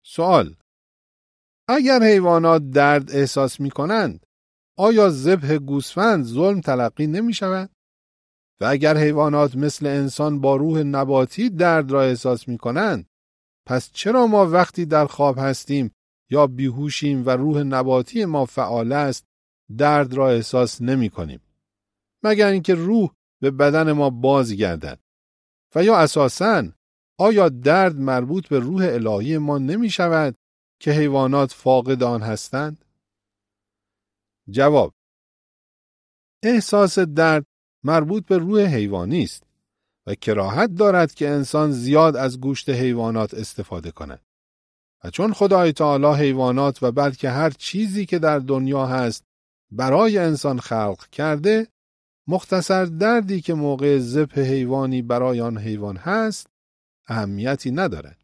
سوال: اگر حیوانات درد احساس می کنند، آیا ذبح گوسفند ظلم تلقی نمی شود؟ و اگر حیوانات مثل انسان با روح نباتی درد را احساس می کنند، پس چرا ما وقتی در خواب هستیم یا بیهوشیم و روح نباتی ما فعال است، درد را احساس نمی کنیم؟ مگر اینکه روح به بدن ما بازگردد. و یا اساساً آیا درد مربوط به روح الهی ما نمی شود که حیوانات فاقد آن هستند؟ جواب: احساس درد مربوط به روح حیوانی است و کراهت دارد که انسان زیاد از گوشت حیوانات استفاده کند. و چون خدای تعالی حیوانات و بلکه هر چیزی که در دنیا هست برای انسان خلق کرده، مختصر دردی که موقع ذبح حیوانی برای آن حیوان هست اهمیتی ندارد.